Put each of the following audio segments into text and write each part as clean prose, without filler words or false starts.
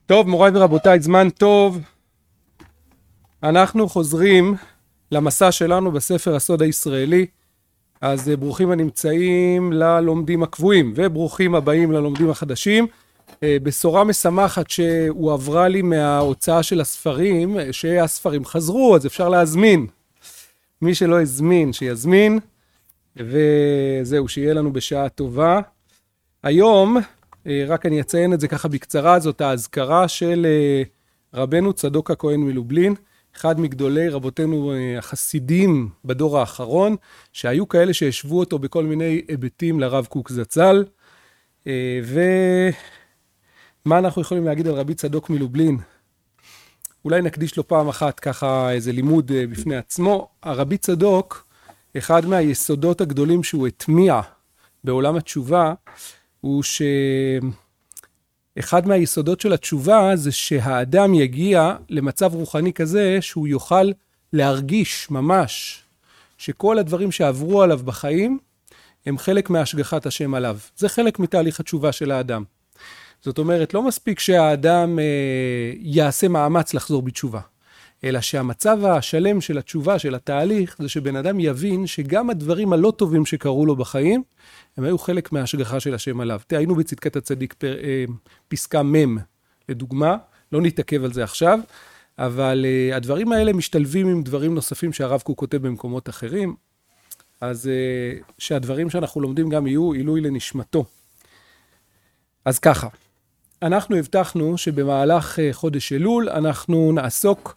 טוב, מוריי ורבותיי, זמן טוב. אנחנו חוזרים למסע שלנו בספר הסוד הישראלי. אז ברוכים הנמצאים ללומדים הקבועים, וברוכים הבאים ללומדים החדשים. בשורה משמחת שהועברה לי מההוצאה של הספרים, שהספרים חזרו, אז אפשר להזמין. מי שלא הזמין, שיזמין. וזהו, שיהיה לנו בשעה טובה. היום, רק אני אציין את זה ככה בקצרה, זאת ההזכרה של רבנו צדוק הכהן מלובלין, אחד מגדולי רבותינו החסידים בדור האחרון, שהיו כאלה שישבו אותו בכל מיני היבטים לרב קוק זצ"ל. ומה אנחנו יכולים להגיד על רבי צדוק מלובלין? אולי נקדיש לו פעם אחת ככה איזה לימוד בפני עצמו. הרבי צדוק, אחד מהיסודות הגדולים שהוא הטמיע בעולם התשובה, הוא שאחד מהיסודות של התשובה זה שהאדם יגיע למצב רוחני כזה שהוא יוכל להרגיש ממש שכל הדברים שעברו עליו בחיים הם חלק מהשגחת השם עליו. זה חלק מתהליך התשובה של האדם. זאת אומרת, לא מספיק שהאדם יעשה מאמץ לחזור בתשובה, אלא שהמצב השלם של התשובה, של התהליך, זה שבן אדם יבין שגם הדברים הלא טובים שקרו לו בחיים, הם היו חלק מההשגחה של השם עליו. היינו בצדקת הצדיק פסקה מם, לדוגמה, לא נתעכב על זה עכשיו, אבל הדברים האלה משתלבים עם דברים נוספים שהרב קוק כותב במקומות אחרים, אז שהדברים שאנחנו לומדים גם יהיו עילוי לנשמתו. אז ככה, אנחנו הבטחנו שבמהלך חודש אלול אנחנו נעסוק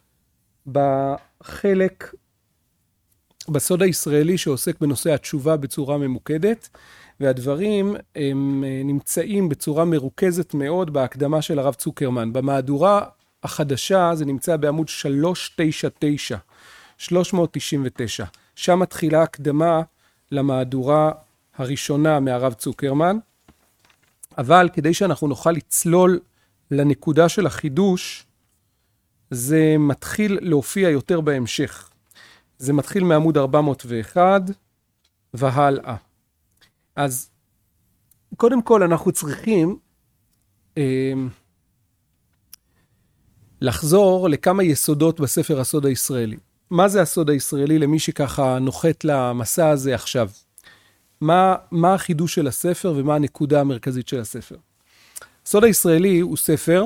בחלק בסוד הישראלי שעוסק בנושא התשובה בצורה ממוקדת, והדברים הם נמצאים בצורה מרוכזת מאוד בהקדמה של הרב צוקרמן. במהדורה החדשה זה נמצא בעמוד 399, שם מתחילה הקדמה למהדורה הראשונה מהרב צוקרמן, אבל כדי שאנחנו נוכל לצלול לנקודה של החידוש, זה מתחיל להופיע יותר בהמשך. זה מתחיל מעמוד 401 והלאה. אז קודם כל אנחנו צריכים לחזור לכמה יסודות בספר הסוד הישראלי. מה זה הסוד הישראלי למי שככה נוחת למסע הזה עכשיו? מה החידוש של הספר ומה הנקודה המרכזית של הספר? הסוד הישראלי הוא ספר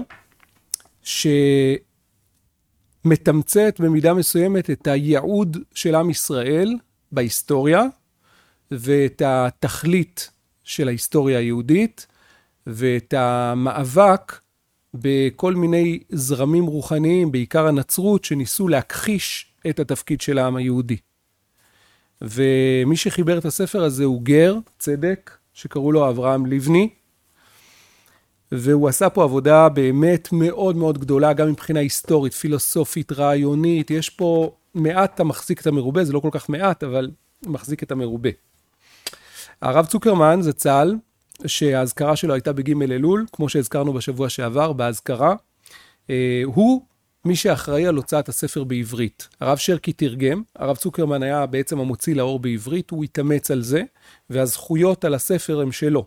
שמתמצת במידה מסוימת את הייעוד של עם ישראל בהיסטוריה, ואת התכלית של ההיסטוריה היהודית, ואת המאבק בכל מיני זרמים רוחניים, בעיקר הנצרות, שניסו להכחיש את התפקיד של העם היהודי. ומי שחיבר את הספר הזה הוא גר צדק, שקראו לו אברהם לבני, והוא עשה פה עבודה באמת מאוד מאוד גדולה, גם מבחינה היסטורית, פילוסופית, רעיונית. יש פה מעט המחזיק את המרובה, זה לא כל כך מעט, אבל מחזיק את המרובה. הרב צוקרמן זצ"ל, שההזכרה שלו הייתה בג' אלול, כמו שהזכרנו בשבוע שעבר, בהזכרה, הוא מי שאחראי על הוצאת הספר בעברית. הרב שרקי תרגם, הרב צוקרמן היה בעצם המוציא לאור בעברית, הוא התאמץ על זה, והזכויות על הספר הם שלו.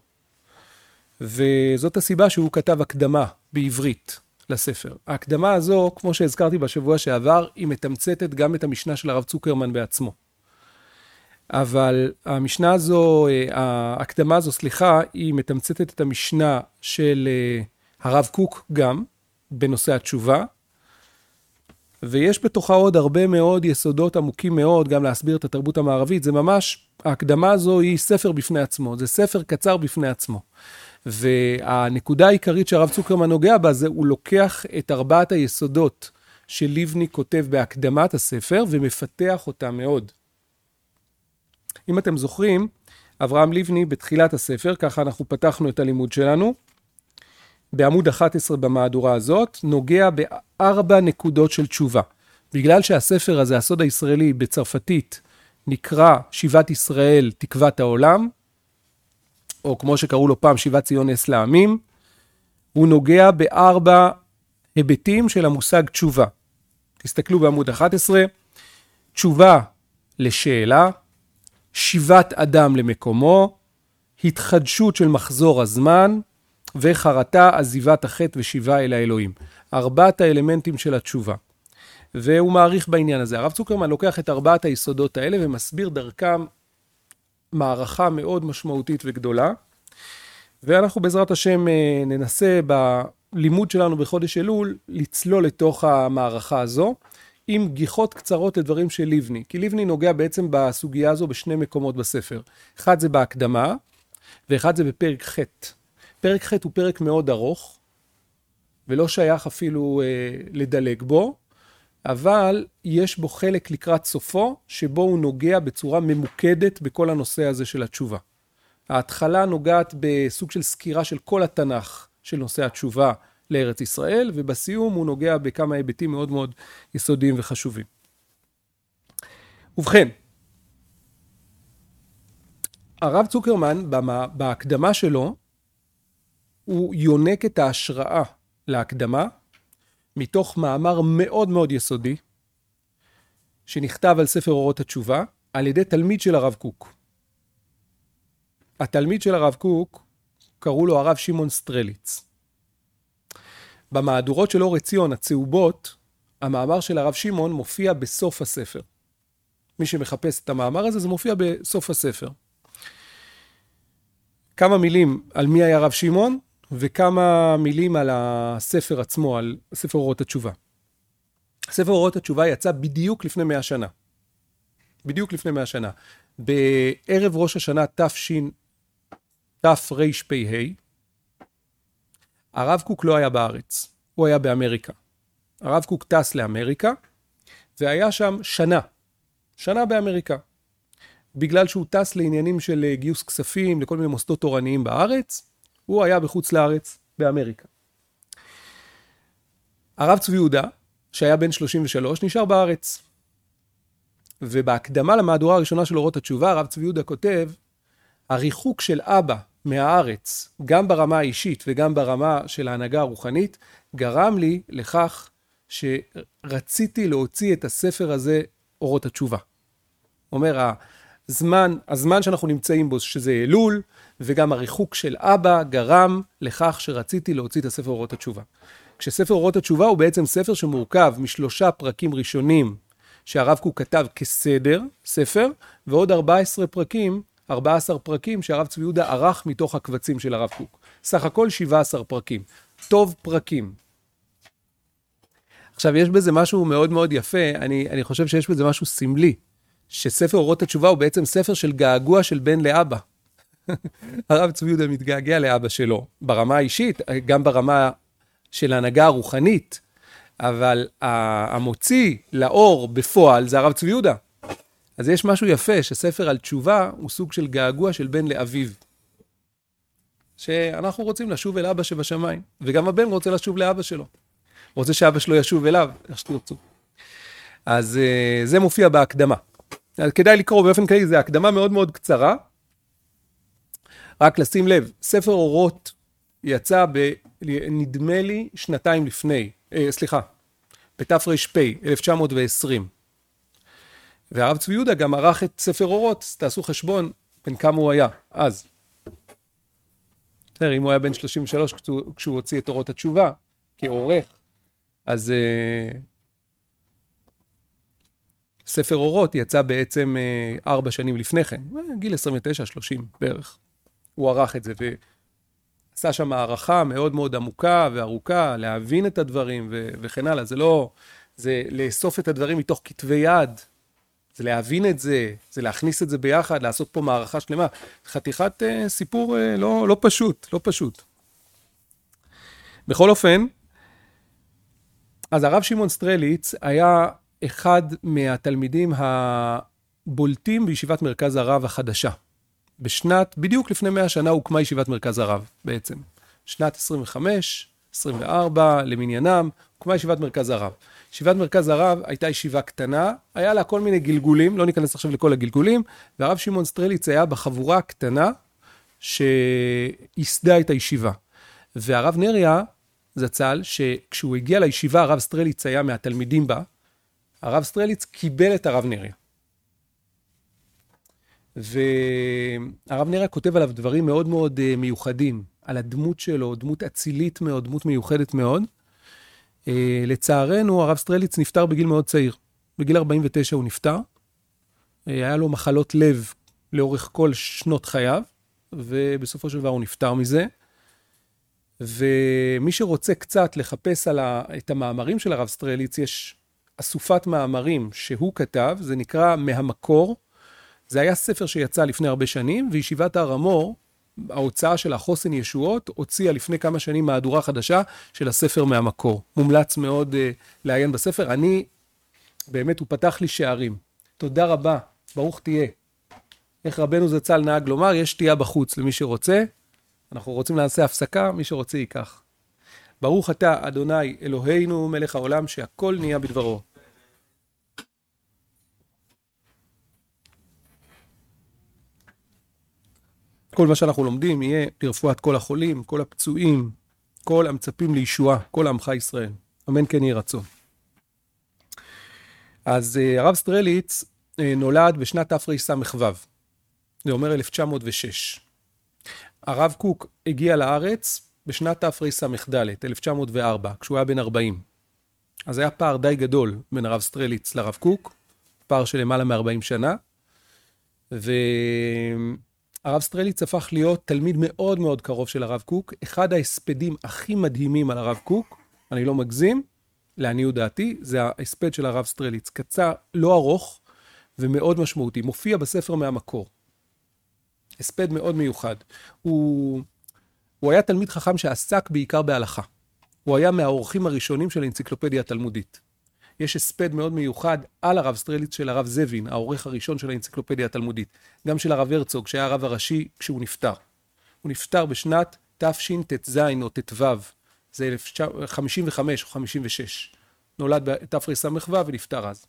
וזאת הסיבה שהוא כתב הקדמה בעברית לספר. ההקדמה הזו, כמו שהזכרתי בשבוע שעבר, היא מתמצתת גם את המשנה של הרב צוקרמן בעצמו. אבל המשנה הזו, ההקדמה הזו, היא מתמצתת את המשנה של הרב קוק גם, בנושא התשובה, ויש בתוכה עוד הרבה מאוד יסודות עמוקים מאוד, גם להסביר את התרבות המערבית. זה ממש, ההקדמה הזו היא ספר בפני עצמו, זה ספר קצר בפני עצמו. והנקודה העיקרית שהרב צוקרמן נוגע בה, זה הוא לוקח את ארבעת היסודות של לבני כותב בהקדמת הספר, ומפתח אותה מאוד. אם אתם זוכרים, אברהם לבני בתחילת הספר, ככה אנחנו פתחנו את הלימוד שלנו, בעמוד 11 במהדורה הזאת, נוגע בארבע נקודות של תשובה. בגלל שהספר הזה, הסוד הישראלי בצרפתית, נקרא שיבת ישראל תקוות העולם, או כמו שקראו לו פעם שיבת ציון נס לעמים, הוא נוגע בארבע היבטים של המושג תשובה. תסתכלו בעמוד 11, תשובה לשאלה, שיבת אדם למקומו, התחדשות של מחזור הזמן, וחרטה, עזיבת החטא ושיבה אל האלוהים. 4 האלמנטים של התשובה. והוא מעריך בעניין הזה. הרב צוקרמן לוקח את 4 היסודות האלה ומסביר דרכם מערכה מאוד משמעותית וגדולה. ואנחנו בעזרת השם ננסה בלימוד שלנו בחודש אלול לצלול לתוך המערכה הזו, עם גיחות קצרות לדברים של ליבני. כי ליבני נוגע בעצם בסוגיה הזו בשני מקומות בספר. אחד זה בהקדמה, ואחד זה בפרק ח'. פרק ח' הוא פרק מאוד ארוך, ולא שייך אפילו לדלג בו, אבל יש בו חלק לקראת סופו, שבו הוא נוגע בצורה ממוקדת בכל הנושא הזה של התשובה. ההתחלה נוגעת בסוג של סקירה של כל התנ"ך של נושא התשובה לארץ ישראל, ובסיום הוא נוגע בכמה היבטים מאוד מאוד יסודיים וחשובים. ובכן, הרב צוקרמן בהקדמה שלו, הוא יונק את ההשראה להקדמה, מתוך מאמר מאוד מאוד יסודי, שנכתב על ספר אורות התשובה, על ידי תלמיד של הרב קוק. התלמיד של הרב קוק, קראו לו הרב שמעון סטרליץ. במהדורות של אור עציון, הצהובות, המאמר של הרב שמעון מופיע בסוף הספר. מי שמחפש את המאמר הזה, זה מופיע בסוף הספר. כמה מילים על מי היה הרב שמעון, וכמה מילים על הספר עצמו, על ספר אורות התשובה. ספר אורות התשובה יצא בדיוק לפני 100 שנה. בדיוק לפני 100 שנה. בערב ראש השנה תרפ"ה, הרב קוק לא היה בארץ, הוא היה באמריקה. הרב קוק טס לאמריקה, והיה שם שנה באמריקה. בגלל שהוא טס לעניינים של גיוס כספים, לכל מיני מוסדות תורניים בארץ, הוא היה בחוץ לארץ, באמריקה. הרב צבי יהודה, שהיה בן 33, נשאר בארץ. ובהקדמה למהדורה הראשונה של אורות התשובה, הרב צבי יהודה כותב, הריחוק של אבא מהארץ, גם ברמה האישית וגם ברמה של ההנהגה הרוחנית, גרם לי לכך שרציתי להוציא את הספר הזה, אורות התשובה. אומר, הזמן שאנחנו נמצאים בו, שזה אלול, וגם הריחוק של אבא גרם לכך שרציתי להוציא את הספר אורות התשובה. כשספר אורות התשובה הוא בעצם ספר שמורכב מ3 פרקים ראשונים שהרב קוק כתב כסדר, ספר, ועוד 14 פרקים שהרב צבי יהודה ערך מתוך הקבצים של הרב קוק. סך הכל 17 פרקים. טוב פרקים. עכשיו, יש בזה משהו מאוד מאוד יפה, אני חושב שיש בזה משהו סמלי, שספר אורות התשובה הוא בעצם ספר של געגוע של בן לאבא. הרב צבי יהודה מתגעגע לאבא שלו, ברמה האישית, גם ברמה של ההנהגה הרוחנית, אבל המוציא לאור בפועל זה הרב צבי יהודה. אז יש משהו יפה, שספר על תשובה הוא סוג של געגוע של בן לאביו. שאנחנו רוצים לשוב אל אבא שבשמיים, וגם הבן רוצה לשוב לאבא שלו. רוצה שאבא שלו ישוב אליו, איך שתרצו. אז זה מופיע בהקדמה. אז כדאי לקרוא באופן כללי, זה הקדמה מאוד מאוד קצרה. רק לשים לב, ספר אורות יצא נדמה לי 2 לפני, בתרפ"ה, 1920. והרב צבי יהודה גם ערך את ספר אורות, תעשו חשבון בין כמה הוא היה אז. אם הוא היה בן 33 כשהוא הוציא את אורות התשובה, כעורך, אז ספר אורות יצא בעצם 4 שנים לפני כן, גיל 29-30 בערך. הוא ערך את זה ועשה שם הערכה מאוד מאוד עמוקה וארוכה, להבין את הדברים וכן הלאה. זה לאסוף את הדברים מתוך כתבי יד, זה להבין את זה, זה להכניס את זה ביחד, לעשות פה מערכה שלמה. חתיכת סיפור לא פשוט. בכל אופן, אז הרב שמעון סטרליץ היה אחד מהתלמידים הבולטים בישיבת מרכז הרב החדשה. בדיוק לפני 100 שנה הוקמה ישיבת מרכז הרב בעצם. שנת 24 למניינם, הוקמה ישיבת מרכז הרב. ישיבת מרכז הרב הייתה ישיבה קטנה, היה לה כל מיני גלגולים, לא ניכנס עכשיו לכל הגלגולים, והרב שמעון סטרליץ היה בחבורה הקטנה שיסדה את הישיבה. והרב נריה זצ"ל, שכשהוא הגיע לישיבה, הרב סטרליץ היה מהתלמידים בה, הרב סטרליץ קיבל את הרב נריה. והרב נריה כותב עליו דברים מאוד מאוד מיוחדים, על הדמות שלו, דמות אצילית מאוד, דמות מיוחדת מאוד. לצערנו, הרב סטרליץ נפטר בגיל מאוד צעיר. בגיל 49 הוא נפטר. היה לו מחלות לב לאורך כל שנות חייו, ובסופו של דבר הוא נפטר מזה. ומי שרוצה קצת לחפש את המאמרים של הרב סטרליץ, יש אסופת מאמרים שהוא כתב, זה נקרא מהמקור. זה היה ספר שיצא לפני הרבה שנים, וישיבת הר המור, ההוצאה של החוסן ישועות, הוציאה לפני כמה שנים מהדורה חדשה של הספר מהמקור. מומלץ מאוד לעיין בספר. באמת הוא פתח לי שערים. תודה רבה, ברוך תהיה. איך רבנו זצ"ל נהג לומר, יש שתייה בחוץ למי שרוצה. אנחנו רוצים לעשות הפסקה, מי שרוצה ייקח. ברוך אתה, אדוני, אלוהינו, מלך העולם, שהכל נהיה בדברו. כל מה שאנחנו לומדים יהיה לרפואת כל החולים, כל הפצועים, כל המצפים לישועה, כל עמך ישראל. אמן כן יהי רצון. אז הרב סטרליץ נולד בשנת תרס"ו, זה אומר 1906. הרב קוק הגיע לארץ בשנת תרס"ד, 1904, כשהוא היה בן 40. אז היה פער די גדול בין הרב סטרליץ לרב קוק, פער של למעלה מ-40 שנה, הרב סטרליץ הפך להיות תלמיד מאוד מאוד קרוב של הרב קוק, אחד ההספדים הכי מדהימים על הרב קוק, אני לא מגזים, לעניות דעתי, זה ההספד של הרב סטרליץ, קצר, לא ארוך ומאוד משמעותי, מופיע בספר מהמקור. הספד מאוד מיוחד. הוא היה תלמיד חכם שעסק בעיקר בהלכה. הוא היה מהאורחים הראשונים של האנציקלופדיה התלמודית. יש הספד מאוד מיוחד על הרב סטרליץ של הרב זבין, העורך הראשון של האנציקלופדיה התלמודית. גם של הרב הרצוג, שהיה הרב הראשי כשהוא נפטר. הוא נפטר בשנת תשט"ז או ט"ו, זה 55 או 56. נולד בתרס"ו ונפטר אז.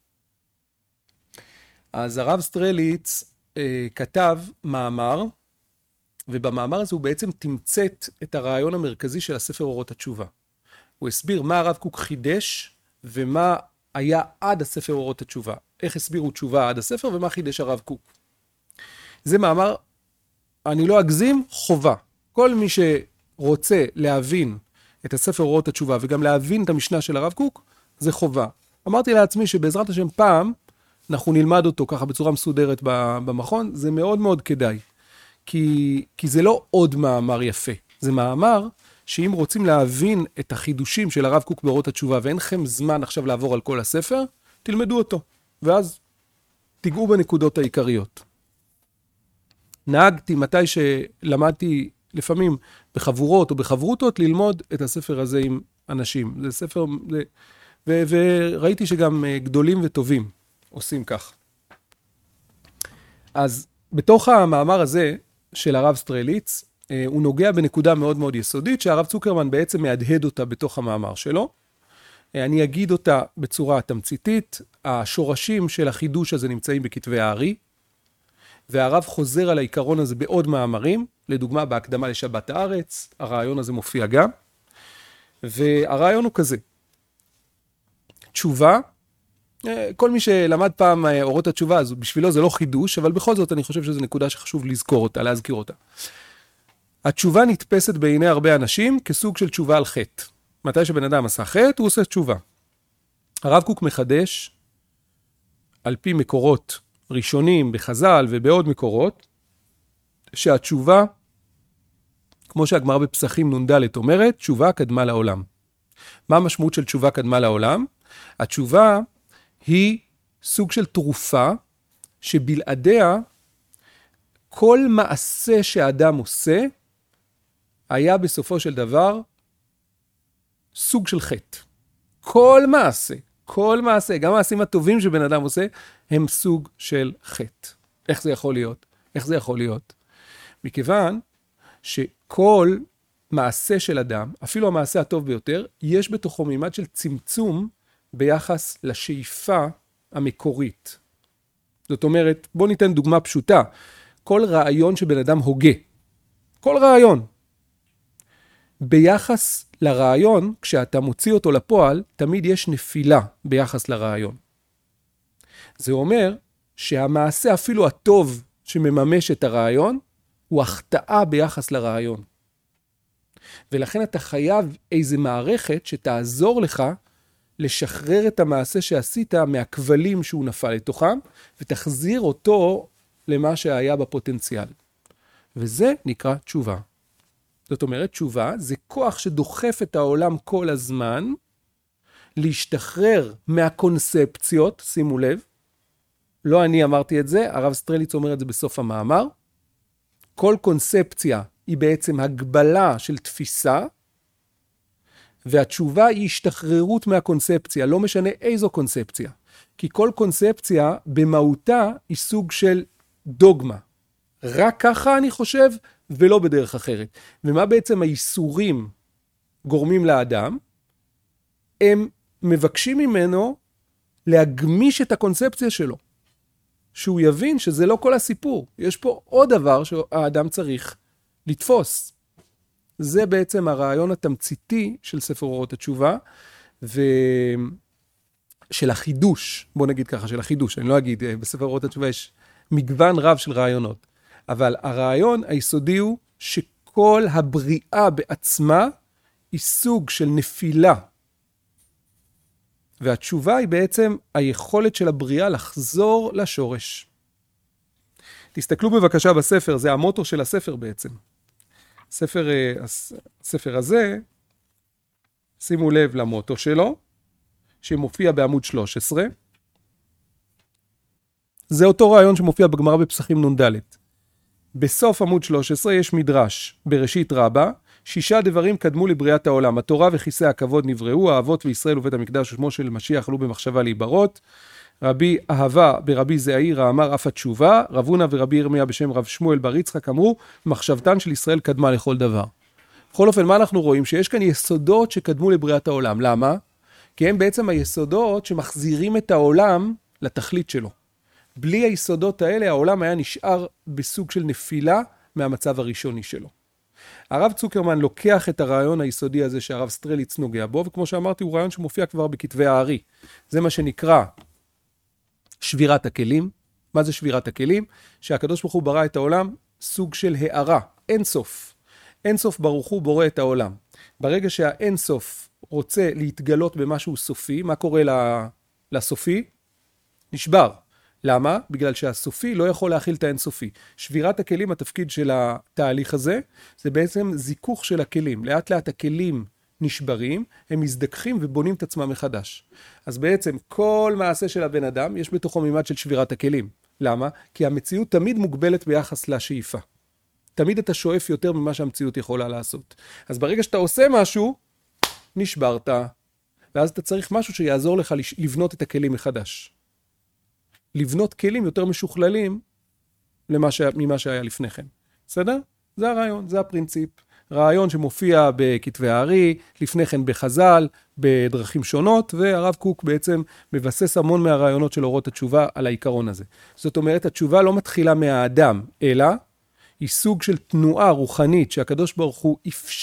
אז הרב סטרליץ כתב מאמר, ובמאמר הזה הוא בעצם תמצת את הרעיון המרכזי של הספר אורות התשובה. הוא הסביר מה הרב קוק חידש, ומה היה עד הספר אורות התשובה. איך הסבירו תשובה עד הספר, ומה חידש הרב קוק. זה מאמר, אני לא אגזים, חובה. כל מי שרוצה להבין את הספר אורות התשובה, וגם להבין את המשנה של הרב קוק, זה חובה. אמרתי לעצמי שבעזרת השם פעם, אנחנו נלמד אותו ככה בצורה מסודרת במכון, זה מאוד מאוד כדאי. כי זה לא עוד מאמר יפה. זה מאמר שאם רוצים להבין את החידושים של הרב קוק באורות התשובה, ואין לכם זמן עכשיו לעבור על כל הספר, תלמדו אותו. ואז תיגעו בנקודות העיקריות. נהגתי מתי שלמדתי לפעמים בחבורות או בחברותות, ללמוד את הספר הזה עם אנשים. זה ספר, וראיתי שגם גדולים וטובים עושים כך. אז בתוך המאמר הזה של הרב סטרליץ, הוא נוגע בנקודה מאוד מאוד יסודית, שהרב צוקרמן בעצם מהדהד אותה בתוך המאמר שלו. אני אגיד אותה בצורה תמציתית. השורשים של החידוש הזה נמצאים בכתבי הארי, והרב חוזר על העיקרון הזה בעוד מאמרים, לדוגמה בהקדמה לשבת הארץ, הרעיון הזה מופיע גם, והרעיון הוא כזה. תשובה, כל מי שלמד פעם אורות התשובה, אז בשבילו זה לא חידוש, אבל בכל זאת אני חושב שזו נקודה שחשוב לזכור אותה, להזכיר אותה. התשובה נתפסת בעיני הרבה אנשים כסוג של תשובה על חטא. מתי שבן אדם עשה חטא, הוא עושה תשובה. הרב קוק מחדש, על פי מקורות ראשונים בחז"ל ובעוד מקורות, שהתשובה, כמו שהגמרא בפסחים נ"ד אומרת, תשובה קדמה לעולם. מה המשמעות של תשובה קדמה לעולם? התשובה היא סוג של תרופה שבלעדיה כל מעשה שאדם עושה היה בסופו של דבר סוג של חטא. כל מעשה, גם המעשים הטובים שבן אדם עושה, הם סוג של חטא. איך זה יכול להיות? מכיוון שכל מעשה של אדם, אפילו המעשה הטוב ביותר, יש בתוכו מימד של צמצום ביחס לשאיפה המקורית. זאת אומרת, בוא ניתן דוגמה פשוטה. כל רעיון שבן אדם הוגה, כל רעיון, ביחס לרעיון, כשאתה מוציא אותו לפועל, תמיד יש נפילה ביחס לרעיון. זה אומר שהמעשה אפילו הטוב שמממש את הרעיון, הוא החטאה ביחס לרעיון. ולכן אתה חייב איזו מערכת שתעזור לך לשחרר את המעשה שעשית מהכבלים שהוא נפל לתוכם, ותחזיר אותו למה שהיה בפוטנציאל. וזה נקרא תשובה. זאת אומרת, תשובה זה כוח שדוחף את העולם כל הזמן, להשתחרר מהקונספציות, שימו לב, לא אני אמרתי את זה, הרב סטרליץ אומר את זה בסוף המאמר, כל קונספציה היא בעצם הגבלה של תפיסה, והתשובה היא השתחררות מהקונספציה, לא משנה איזו קונספציה. כי כל קונספציה במהותה היא סוג של דוגמה. רק ככה אני חושב, ולא בדרך אחרת. ומה בעצם האיסורים גורמים לאדם? הם מבקשים ממנו להגמיש את הקונספציה שלו. שהוא יבין שזה לא כל הסיפור. יש פה עוד דבר שהאדם צריך לתפוס. זה בעצם הרעיון התמציתי של ספר אורות התשובה, ושל החידוש, בוא נגיד ככה, של החידוש, אני לא אגיד, בספר אורות התשובה יש מגוון רב של רעיונות, אבל הרעיון היסודי הוא שכל הבריאה בעצמה היא סוג של נפילה, והתשובה היא בעצם היכולת של הבריאה לחזור לשורש. תסתכלו בבקשה בספר, זה המוטו של הספר בעצם. הספר הזה, שימו לב למוטו שלו, שמופיע בעמוד 13. זה אותו רעיון שמופיע בגמרא בפסחים נ"ד. בסוף עמוד 13 יש מדרש, בראשית רבה, 6 דברים קדמו לבריאת העולם. התורה וכיסא הכבוד נבראו, האבות וישראל ובית המקדש ושמו של משיח עלו במחשבה להיברות. רבי אהבה ברבי זעירא אמר אף התשובה, רב הונא ורבי ירמיה בשם רב שמואל בר יצחק אמרו, מחשבתן של ישראל קדמה לכל דבר. בכל אופן, מה אנחנו רואים? שיש כאן יסודות שקדמו לבריאת העולם. למה? כי הם בעצם היסודות שמחזירים את העולם לתכלית שלו. בלי היסודות האלה, העולם היה נשאר בסוג של נפילה מהמצב הראשוני שלו. הרב צוקרמן לוקח את הרעיון היסודי הזה שהרב סטרליץ נוגע בו, וכמו שאמרתי, הוא רעיון שמופיע כבר בכתבי הארי. זה מה שנקרא שבירת הכלים. מה זה שבירת הכלים? שהקדוש ברוך הוא ברא את העולם סוג של הערה, אין סוף. אין סוף ברוך הוא בורא את העולם. ברגע שהאין סוף רוצה להתגלות במשהו סופי, מה קורה לסופי? נשבר. למה? בגלל שהסופי לא יכול להכיל את האינסופי. שבירת הכלים, התפקיד של התהליך הזה, זה בעצם זיכוך של הכלים. לאט לאט הכלים נשברים, הם מזדככים ובונים את עצמם מחדש. אז בעצם כל מעשה של הבן אדם, יש בתוכו מימד של שבירת הכלים. למה? כי המציאות תמיד מוגבלת ביחס לשאיפה. תמיד אתה שואף יותר ממה שהמציאות יכולה לעשות. אז ברגע שאתה עושה משהו, נשברת, ואז אתה צריך משהו שיעזור לך לבנות את הכלים מחדש. לבנות כלים יותר משוכללים ממה שהיה לפני כן. בסדר? זה הרעיון, זה הפרינציפ. רעיון שמופיע בכתבי הארי, לפני כן בחז"ל, בדרכים שונות, והרב קוק בעצם מבסס המון מהרעיונות של אורות התשובה על העיקרון הזה. זאת אומרת, התשובה לא מתחילה מהאדם, אלא היא סוג של תנועה רוחנית שהקדוש ברוך הוא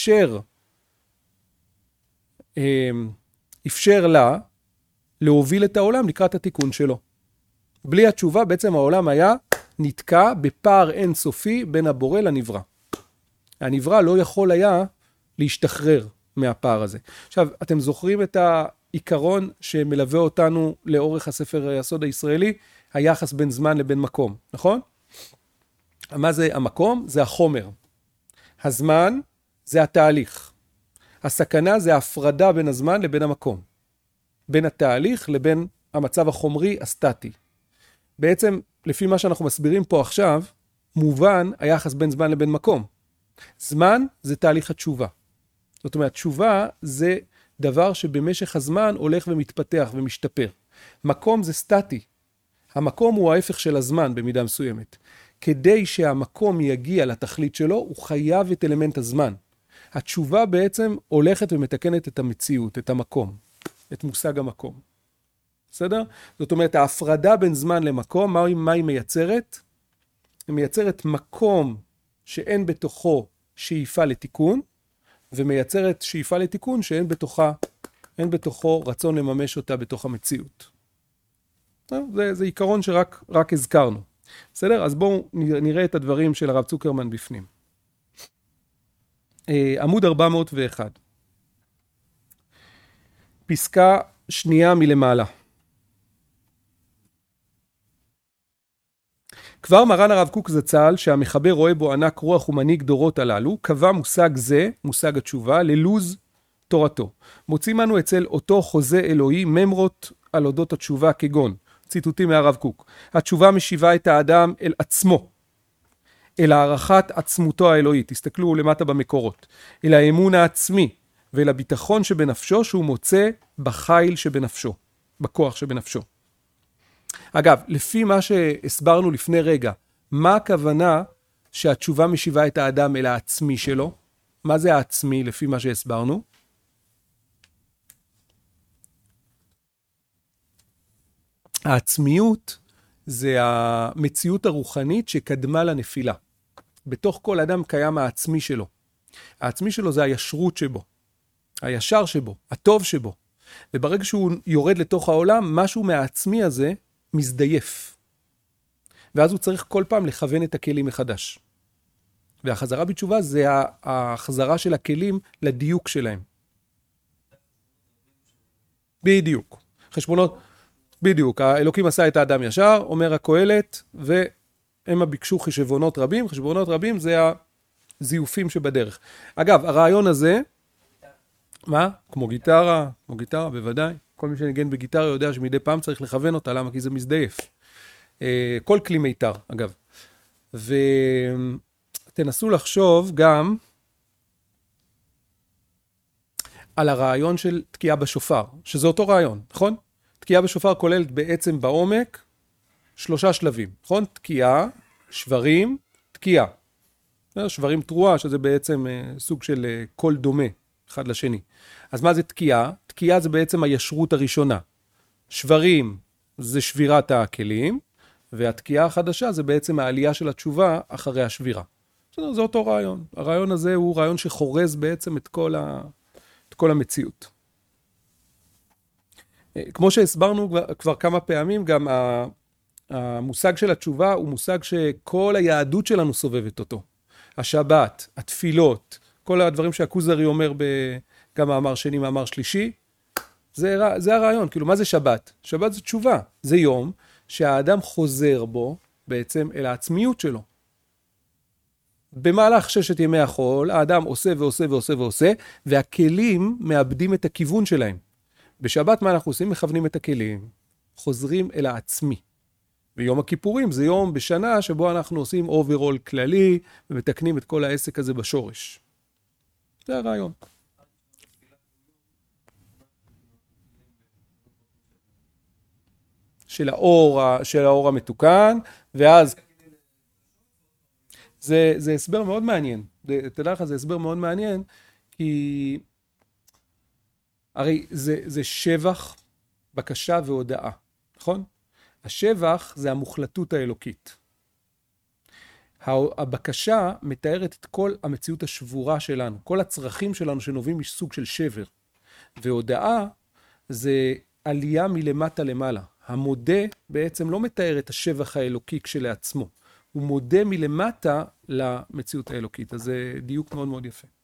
אפשר לה להוביל את העולם לקראת התיקון שלו. בלי התשובה בעצם העולם היה נתקע בפער אינסופי בין הבורא לנברא. הנברא לא יכול היה להשתחרר מהפער הזה. עכשיו, אתם זוכרים את העיקרון שמלווה אותנו לאורך הספר היסוד הישראלי? היחס בין זמן לבין מקום, נכון? מה זה המקום? זה החומר. הזמן זה התהליך. הסכנה זה ההפרדה בין הזמן לבין המקום. בין התהליך לבין המצב החומרי הסטטי. בעצם, לפי מה שאנחנו מסבירים פה עכשיו, מובן היחס בין זמן לבין מקום. זמן זה תהליך התשובה. זאת אומרת, תשובה זה דבר שבמשך הזמן הולך ומתפתח ומשתפר. מקום זה סטטי. המקום הוא ההפך של הזמן במידה מסוימת. כדי שהמקום יגיע לתכלית שלו, הוא חייב את אלמנט הזמן. התשובה בעצם הולכת ומתקנת את המציאות, את המקום, את מושג המקום. בסדר? זאת אומרת, ההפרדה בין זמן למקום, מה היא מייצרת? היא מייצרת מקום שאין בתוכו שאיפה לתיקון, ומייצרת שאיפה לתיקון שאין בתוכו רצון לממש אותה בתוך המציאות. זה עיקרון שרק הזכרנו. בסדר? אז בואו נראה את הדברים של הרב צוקרמן בפנים. עמוד 401. פסקה שנייה מלמעלה. כבר מרן הרב קוק זצ"ל, שהמחבר רואה בו ענק רוח ומנהיג דורות הללו, קבע מושג זה, מושג התשובה, ללוז תורתו. מוצאים אנו אצל אותו חוזה אלוהי ממרות על אודות התשובה כגון, ציטוטים מהרב קוק. התשובה משיבה את האדם אל עצמו, אל הערכת עצמותו האלוהית, תסתכלו למטה במקורות, אל האמון העצמי ואל הביטחון שבנפשו שהוא מוצא בחיל שבנפשו, בכוח שבנפשו. אגב, לפי מה שהסברנו לפני רגע, מה הכוונה שהתשובה משיבה את האדם אל העצמי שלו? מה זה העצמי לפי מה שהסברנו? העצמיות זה המציאות הרוחנית שקדמה לנפילה. בתוך כל אדם קיים העצמי שלו. העצמי שלו זה הישרות שבו, הישר שבו, הטוב שבו. וברגע שהוא יורד לתוך העולם, משהו מהעצמי הזה מזדייף. ואז הוא צריך כל פעם לכוון את הכלים מחדש. והחזרה בתשובה זה החזרה של הכלים לדיוק שלהם. בדיוק. חשבונות, בדיוק. האלוקים עשה את האדם ישר, אומר הקהלת, והם ביקשו חשבונות רבים. חשבונות רבים זה הזיופים שבדרך. אגב, הרעיון הזה, מה? כמו גיטרה, בוודאי. כל מי שניגן בגיטרה יודע שמדי פעם צריך לכוון אותה, למה? כי זה מזדייף. כל כלי מיתר, אגב. ותנסו לחשוב גם על הרעיון של תקיעה בשופר, שזה אותו רעיון, נכון? תקיעה בשופר כוללת בעצם בעומק 3 שלבים, נכון? תקיעה, שברים, תקיעה. שברים תרועה, שזה בעצם סוג של קול דומה אחד לשני. אז מה זה תקיעה? תקיעה זה בעצם הישרות הראשונה. שברים זה שבירת הכלים, והתקיעה החדשה זה בעצם העלייה של התשובה אחרי השבירה. זה אותו רעיון. הרעיון הזה הוא רעיון שחורז בעצם את כל המציאות. כמו שהסברנו כבר כמה פעמים, גם המושג של התשובה הוא מושג שכל היהדות שלנו סובבת אותו. השבת, התפילות, כל הדברים שהכוזרי אומר גם מאמר שני, מאמר שלישי, זה הרעיון. כאילו, מה זה שבת? שבת זה תשובה. זה יום שהאדם חוזר בו בעצם אל העצמיות שלו. במהלך 6 ימי החול, האדם עושה ועושה ועושה ועושה, והכלים מאבדים את הכיוון שלהם. בשבת מה אנחנו עושים? מכוונים את הכלים, חוזרים אל העצמי. ויום הכיפורים זה יום בשנה שבו אנחנו עושים אוברול כללי, ומתקנים את כל העסק הזה בשורש. זה הרעיון. של האור המתוקן, ואז זה הסבר מאוד מעניין. תדע לך, זה הסבר מאוד מעניין, כי הרי זה שבח, בקשה והודעה, נכון? השבח זה המוחלטות האלוקית. הבקשה מתארת את כל המציאות השבורה שלנו, כל הצרכים שלנו שנובעים מסוג של שבר. והודעה זה עלייה מלמטה למעלה. המודה בעצם לא מתאר את השבח האלוקי כשלעצמו. הוא מודה מלמטה למציאות האלוקית. אז זה דיוק מאוד מאוד יפה.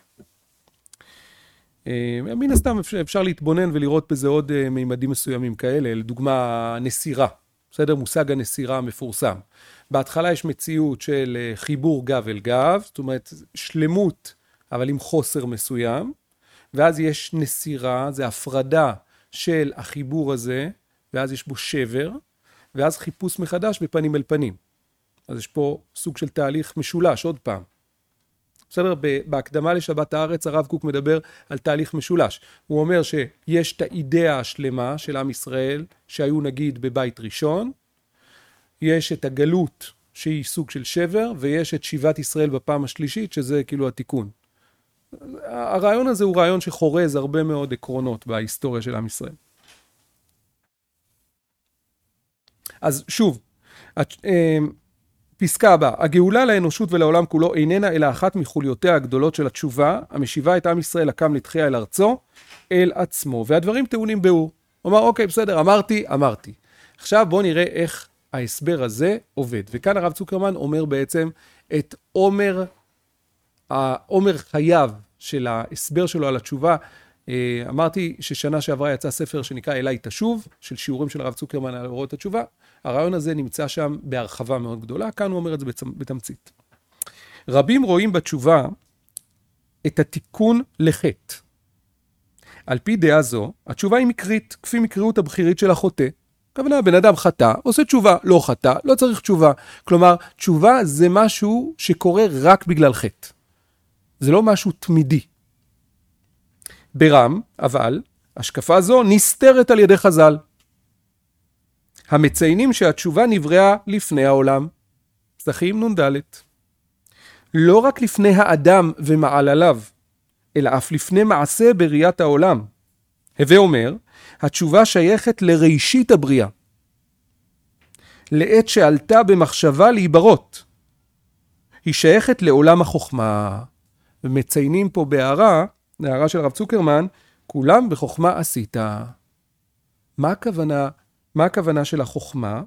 מן הסתם אפשר להתבונן ולראות בזה עוד מימדים מסוימים כאלה, לדוגמה נסירה, בסדר? מושג הנסירה המפורסם. בהתחלה יש מציאות של חיבור גב אל גב, זאת אומרת שלמות אבל עם חוסר מסוים, ואז יש נסירה, זה הפרדה של החיבור הזה, ואז יש בו שבר, ואז חיפוש מחדש בפנים אל פנים. אז יש פה סוג של תהליך משולש עוד פעם. בסדר, בהקדמה לשבת הארץ הרב קוק מדבר על תהליך משולש. הוא אומר שיש את האידאה השלמה של עם ישראל שהיו נגיד בבית ראשון, יש את הגלות שהיא סוג של שבר, ויש את שיבת ישראל בפעם השלישית שזה כאילו התיקון. הרעיון הזה הוא רעיון שחורז הרבה מאוד עקרונות בהיסטוריה של עם ישראל. אז שוב, פסקה הבאה, הגאולה לאנושות ולעולם כולו איננה אלא אחת מחוליותיה הגדולות של התשובה, המשיבה את עם ישראל הקם לתחייה אל ארצו, אל עצמו. והדברים טעונים באור. הוא אמר, אוקיי, בסדר, אמרתי. עכשיו בואו נראה איך ההסבר הזה עובד. וכאן הרב צוקרמן אומר בעצם את עומר חייו של ההסבר שלו על התשובה. אמרתי ששנה שעברה יצא ספר שנקרא אליי תשוב, של שיעורים של הרב צוקרמן על אורות התשובה. הרעיון הזה נמצא שם בהרחבה מאוד גדולה, כאן הוא אומר את זה בתמצית. רבים רואים בתשובה את התיקון לחטא. על פי דעה זו, התשובה היא מקרית, כפי מקריות הבחירית של החוטא. הכוונה, בן אדם חטא, עושה תשובה, לא חטא, לא צריך תשובה. כלומר, תשובה זה משהו שקורה רק בגלל חטא. זה לא משהו תמידי. ברם, אבל, השקפה זו נסתרת על ידי חז"ל. המציינים שהתשובה נבראה לפני העולם. פסחים נ"ד. לא רק לפני האדם ומעלליו, אלא אף לפני מעשה בריאת העולם. הווה אומר, התשובה שייכת לראשית הבריאה. לעת שעלתה במחשבה להיברות. היא שייכת לעולם החוכמה. ומציינים פה בהערה של הרב צוקרמן, כולם בחוכמה עשית. מה הכוונה של החוכמה?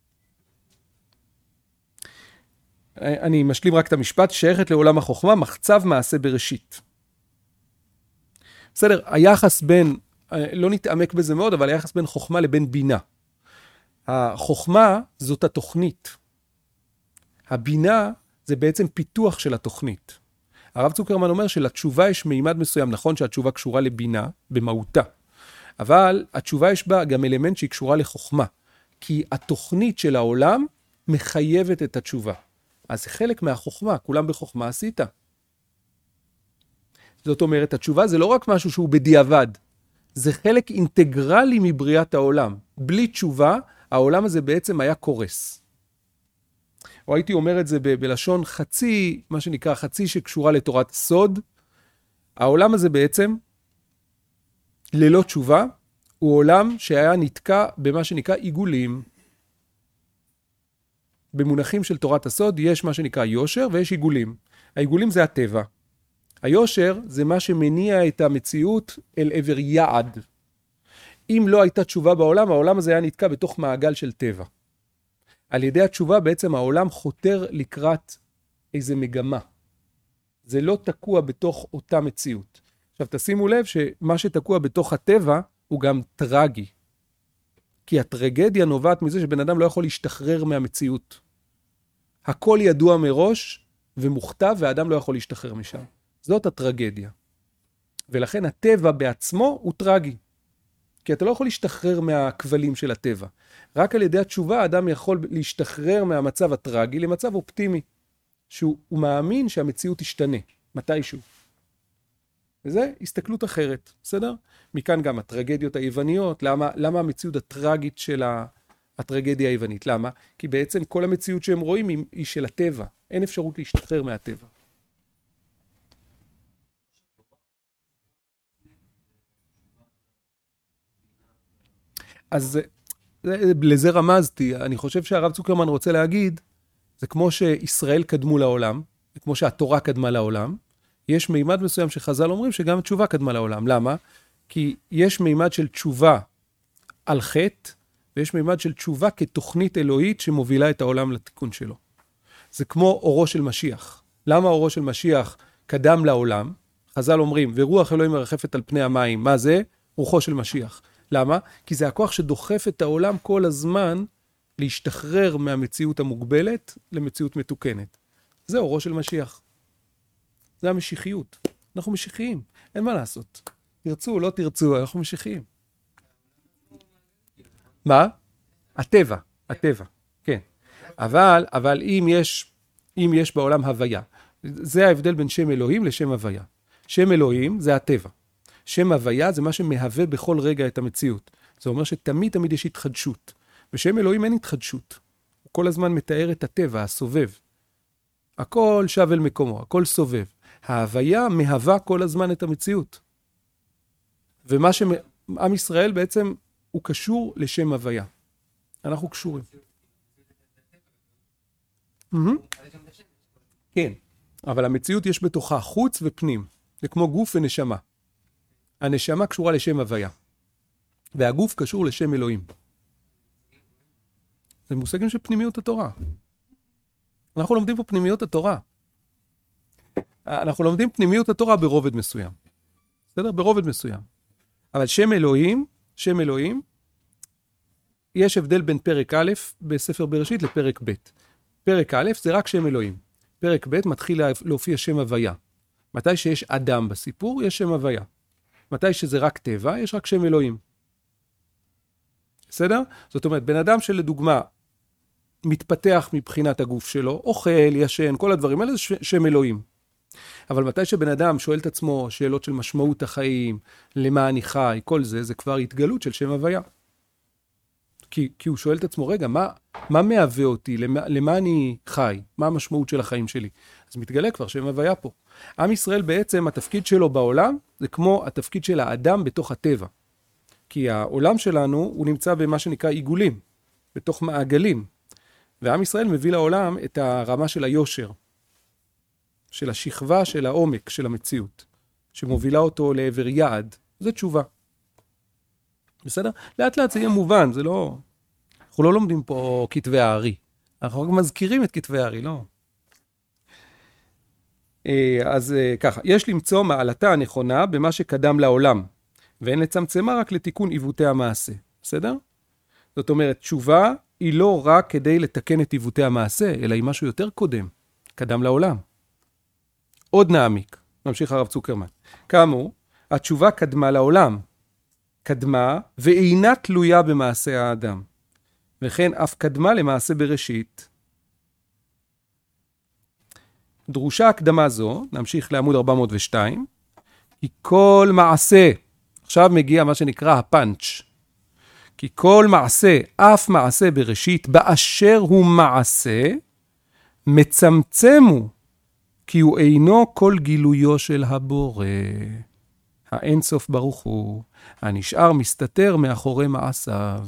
אני משלים רק את המשפט, שייכת לעולם החוכמה, מחצב מעשה בראשית. בסדר, היחס בין, לא נתעמק בזה מאוד, אבל היחס בין חוכמה לבין בינה. החוכמה זאת התוכנית. הבינה זה בעצם פיתוח של התוכנית. הרב צוקרמן אומר שלתשובה יש מימד מסוים, נכון שהתשובה קשורה לבינה, במהותה. אבל התשובה יש בה גם אלמנט שהיא קשורה לחוכמה. כי התוכנית של העולם מחייבת את התשובה. אז זה חלק מהחוכמה, כולם בחוכמה עשית. זאת אומרת, התשובה זה לא רק משהו שהוא בדיעבד, זה חלק אינטגרלי מבריאת העולם. בלי תשובה, העולם הזה בעצם היה קורס. או הייתי אומר את זה בלשון חצי, מה שנקרא חצי שקשורה לתורת סוד. העולם הזה בעצם, ללא תשובה, הוא עולם שהיה נתקע במה שנקרא עיגולים. במונחים של תורת הסוד יש מה שנקרא יושר ויש עיגולים. העיגולים זה הטבע. היושר זה מה שמניע את המציאות אל עבר יעד. אם לא הייתה תשובה בעולם, העולם הזה היה נתקע בתוך מעגל של טבע. על ידי התשובה בעצם העולם חותר לקראת איזה מגמה. זה לא תקוע בתוך אותה מציאות. עכשיו תשימו לב שמה שתקוע בתוך הטבע הוא גם טרגי. כי הטרגדיה נובעת מזה שבן אדם לא יכול להשתחרר מהמציאות. הכל ידוע מראש ומוכתב והאדם לא יכול להשתחרר משם. זאת הטרגדיה. ולכן הטבע בעצמו הוא טרגי. כי אתה לא יכול להשתחרר מהכבלים של הטבע. רק על ידי התשובה האדם יכול להשתחרר מהמצב הטרגי למצב אופטימי. שהוא מאמין שהמציאות תשתנה, מתישהו. וזה הסתכלות אחרת, בסדר? מכאן גם הטרגדיות היווניות, למה המציאות הטרגית של הטרגדיה היוונית? למה? כי בעצם כל המציאות שהם רואים היא של הטבע. אין אפשרות להשתחרר מהטבע. אז לזה רמזתי, אני חושב שהרב צוקרמן רוצה להגיד, זה כמו שישראל קדמו לעולם, זה כמו שהתורה קדמה לעולם, יש מימד מסוים שחז"ל אומרים שגם תשובה קדמה לעולם. למה? כי יש מימד של תשובה על חטא, ויש מימד של תשובה כתוכנית אלוהית שמובילה את העולם לתיקון שלו. זה כמו אורו של משיח. למה אורו של משיח קדם לעולם? חז"ל אומרים, ורוח אלוהים מרחפת על פני המים. מה זה? רוחו של משיח. למה? כי זה הכוח שדוחף את העולם כל הזמן להשתחרר מהמציאות המוגבלת למציאות מתוקנת. זה אורו של משיח. זה המשיחיות. אנחנו משיחיים, אין מה לעשות. תרצו, לא תרצו, אנחנו משיחיים. מה? הטבע, כן. אבל אם יש בעולם הוויה, זה ההבדל בין שם אלוהים לשם הוויה. שם אלוהים זה הטבע. שם הוויה זה מה שמהווה בכל רגע את המציאות. זה אומר שתמיד יש התחדשות. בשם אלוהים אין התחדשות. הוא כל הזמן מתאר את הטבע, הסובב. הכל שב אל מקומו, הכל סובב. ההוויה מהווה כל הזמן את המציאות. ומה שעם ישראל בעצם הוא קשור לשם הוויה. אנחנו קשורים. כן, אבל המציאות יש בתוכה חוץ ופנים. זה כמו גוף ונשמה. הנשמה קשורה לשם הוויה. והגוף קשור לשם אלוהים. זה מושגים של פנימיות התורה. אנחנו לומדים פה פנימיות התורה. אנחנו לומדים פנימיות התורה ברובד מסוים. בסדר? ברובד מסוים. אבל שם אלוהים, יש הבדל בין פרק א' בספר בראשית לפרק ב'. פרק א' זה רק שם אלוהים. פרק ב' מתחיל להופיע שם הוויה. מתי שיש אדם בסיפור, יש שם הוויה. מתי שזה רק טבע, יש רק שם אלוהים. בסדר? זאת אומרת, בן אדם שלדוגמה מתפתח מבחינת הגוף שלו, אוכל, ישן, כל הדברים האלה זה שם אלוהים. אבל מתי שבן אדם שואל את עצמו שאלות של משמעות החיים, למה אני חי, כל זה, זה כבר התגלות של שם הוויה. כי הוא שואל את עצמו, רגע, מה מהווה אותי? למה אני חי? מה המשמעות של החיים שלי? אז מתגלה כבר שם הוויה פה. עם ישראל בעצם, התפקיד שלו בעולם, זה כמו התפקיד של האדם בתוך הטבע. כי העולם שלנו, הוא נמצא במה שנקרא עיגולים, בתוך מעגלים. ועם ישראל מביא לעולם את הרמה של היושר, של השכבה של העומק של המציאות, שמובילה אותו לעבר יעד. זה תשובה. בסדר? לאט לאט זה יהיה מובן, זה לא... אנחנו לא לומדים פה כתבי הארי. אנחנו רק מזכירים את כתבי הארי, לא? אז ככה, יש למצוא מעלתה הנכונה במה שקדם לעולם, ואין לצמצמה רק לתיקון עיוותי המעשה. בסדר? זאת אומרת, תשובה היא לא רק כדי לתקן את עיוותי המעשה, אלא היא משהו יותר קדם לעולם. עוד נעמיק, ממשיך הרב צוקרמן. כאמור, התשובה קדמה לעולם. קדמה ואינה תלויה במעשה האדם. וכן אף קדמה למעשה בראשית. דרושה הקדמה זו, נמשיך לעמוד 402, כי כל מעשה, עכשיו מגיע מה שנקרא הפאנץ', כי כל מעשה, אף מעשה בראשית, באשר הוא מעשה, מצמצמו, כי הוא אינו כל גילויו של הבורא. האין סוף ברוך הוא, הנשאר מסתתר מאחורי מעשיו.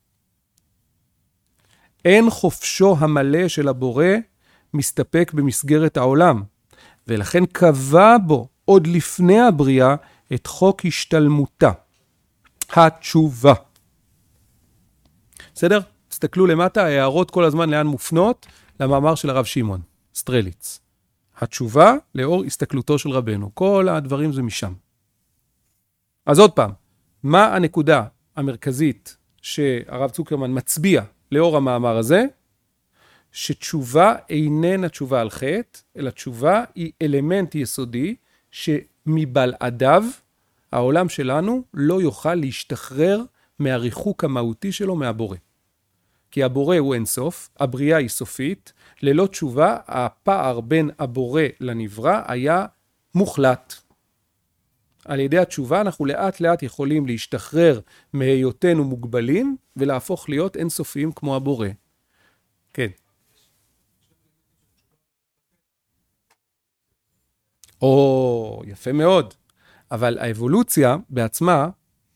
אין חופשו המלא של הבורא מסתפק במסגרת העולם, ולכן קבע בו עוד לפני הבריאה את חוק השתלמותה, התשובה. בסדר? תסתכלו למטה, ההערות כל הזמן לאן מופנות, למאמר של הרב שמעון, סטרליץ. התשובה לאור הסתכלותו של רבנו. כל הדברים זה משם. אז עוד פעם, מה הנקודה המרכזית שהרב צוקרמן מצביע לאור המאמר הזה? שתשובה איננה תשובה על חטא, אלא תשובה היא אלמנט יסודי שמבלעדיו העולם שלנו לא יוכל להשתחרר מהריחוק המהותי שלו מהבורא. כי הבורא הוא אינסוף, הבריאה היא סופית, ללא תשובה הפער בין הבורא לנברא היה מוחלט. על ידי התשובה אנחנו לאט לאט יכולים להשתחרר מהיותנו מוגבלים ולהפוך להיות אינסופיים כמו הבורא. כן. יפה מאוד. אבל האבולוציה בעצמה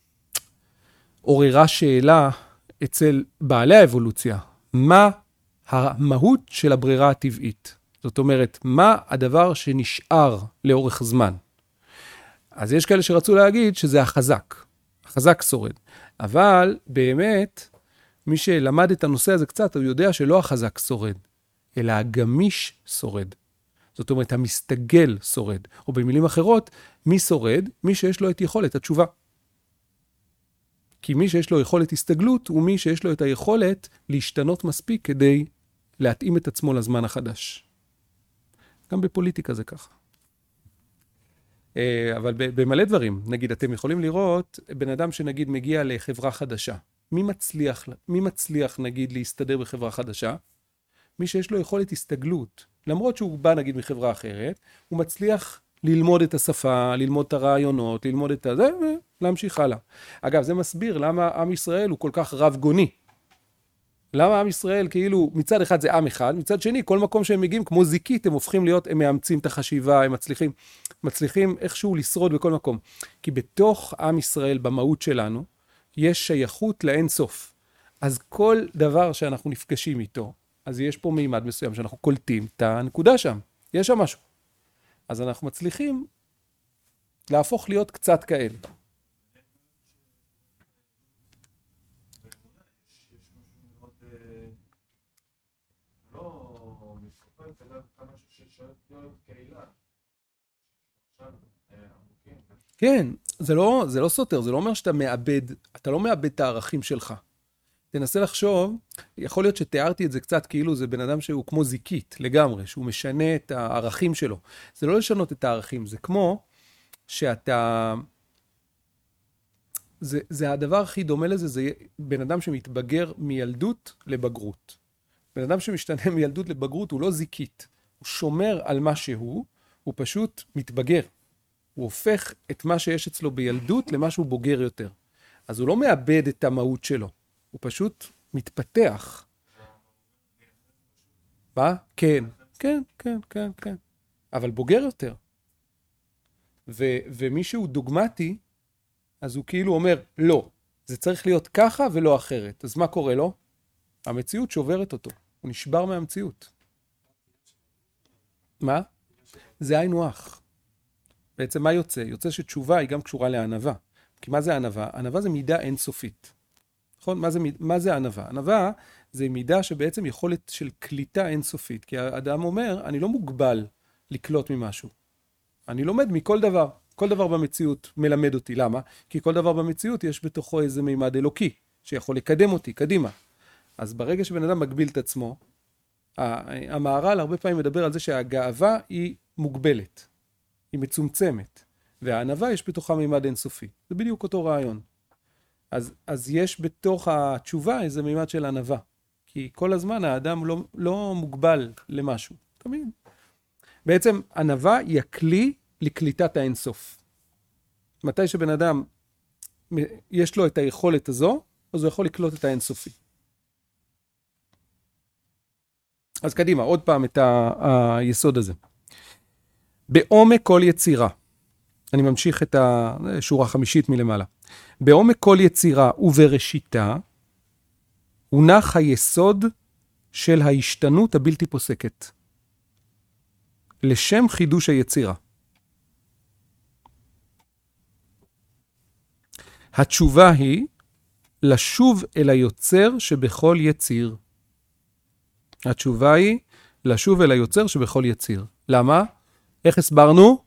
עוררה שאלה אצל בעלי האבולוציה. מה המהות של הברירה הטבעית? זאת אומרת, מה הדבר שנשאר לאורך זמן? אז יש כאלה שרצו להגיד שזה החזק. החזק שורד. אבל באמת, מי שלמד את הנושא הזה קצת, הוא יודע שלא החזק שורד, אלא הגמיש שורד. זאת אומרת, המסתגל שורד. או במילים אחרות, מי שורד? מי שיש לו את יכולת התשובה. כי מי שיש לו יכולת הסתגלות, הוא מי שיש לו את היכולת להשתנות מספיק כדי להתאים את עצמו לזמן החדש. גם בפוליטיקה זה ככה. אבל במלא דברים, נגיד, אתם יכולים לראות בן אדם שנגיד מגיע לחברה חדשה. מי מצליח נגיד להסתדר בחברה חדשה? מי שיש לו יכולת הסתגלות. למרות שהוא בא נגיד מחברה אחרת, הוא מצליח ללמוד את השפה, ללמוד את הרעיונות, ללמוד את זה, ולהמשיך הלאה. אגב, זה מסביר למה עם ישראל הוא כל כך רב גוני. למה עם ישראל כאילו מצד אחד זה עם אחד, מצד שני כל מקום שהם מגיעים כמו זיקית, הם הופכים להיות, הם מאמצים את החשיבה, הם מצליחים איכשהו לשרוד בכל מקום. כי בתוך עם ישראל במהות שלנו, יש שייכות לאין סוף. אז כל דבר שאנחנו נפגשים איתו, אז יש פה מימד מסוים שאנחנו קולטים את הנקודה שם. יש שם משהו. אז אנחנו מצליחים להפוך להיות קצת כאלה. כן, זה לא סותר, זה לא אומר שאתה מאבד, אתה לא מאבד את הערכים שלך. תנסה לחשוב, יכול להיות שתיארתי את זה קצת כאילו זה בן אדם שהוא כמו זיקית לגמרי, שהוא משנה את הערכים שלו. זה לא לשנות את הערכים, זה כמו שאתה... זה הדבר הכי דומה לזה, זה בן אדם שמתבגר מילדות לבגרות. בן אדם שמשתנה מילדות לבגרות הוא לא זיקית, הוא שומר על מה שהוא, הוא פשוט מתבגר. הוא הופך את מה שיש אצלו בילדות למשהו בוגר יותר. אז הוא לא מאבד את המהות שלו, הוא פשוט מתפתח. מה? כן, כן, כן, כן, כן. אבל בוגר יותר. ומי שהוא דוגמטי, אז הוא כאילו אומר, לא, זה צריך להיות ככה ולא אחרת. אז מה קורה לו? המציאות שוברת אותו, הוא נשבר מהמציאות. מה? זה היינו הך. בעצם מה יוצא? יוצא שתשובה היא גם קשורה לענווה. כי מה זה ענווה? ענווה זה מידה אינסופית. נכון? מה זה ענווה? ענווה זה מידה שבעצם יכולת של קליטה אינסופית. כי האדם אומר, אני לא מוגבל לקלוט ממשהו. אני לומד מכל דבר. כל דבר במציאות מלמד אותי. למה? כי כל דבר במציאות יש בתוכו איזה מימד אלוקי, שיכול לקדם אותי, קדימה. אז ברגע שבן אדם מגביל את עצמו, המהר"ל הרבה פעמים מדבר על זה שהגאווה היא מוגבלת. היא מצומצמת, והענווה יש בתוכה מימד אינסופי. זה בדיוק אותו רעיון. אז יש בתוך התשובה איזה מימד של ענווה. כי כל הזמן האדם לא מוגבל למשהו. תמיד. בעצם ענווה היא הכלי לקליטת האינסוף. מתי שבן אדם יש לו את היכולת הזו, אז הוא יכול לקלוט את האינסופי. אז קדימה, עוד פעם את היסוד הזה. בעומק כל יצירה, אני ממשיך את השורה החמישית מלמעלה. בעומק כל יצירה ובראשיתה, הונח היסוד של ההשתנות הבלתי פוסקת. לשם חידוש היצירה. התשובה היא לשוב אל היוצר שבכל יציר. התשובה היא לשוב אל היוצר שבכל יציר. למה? איך הסברנו?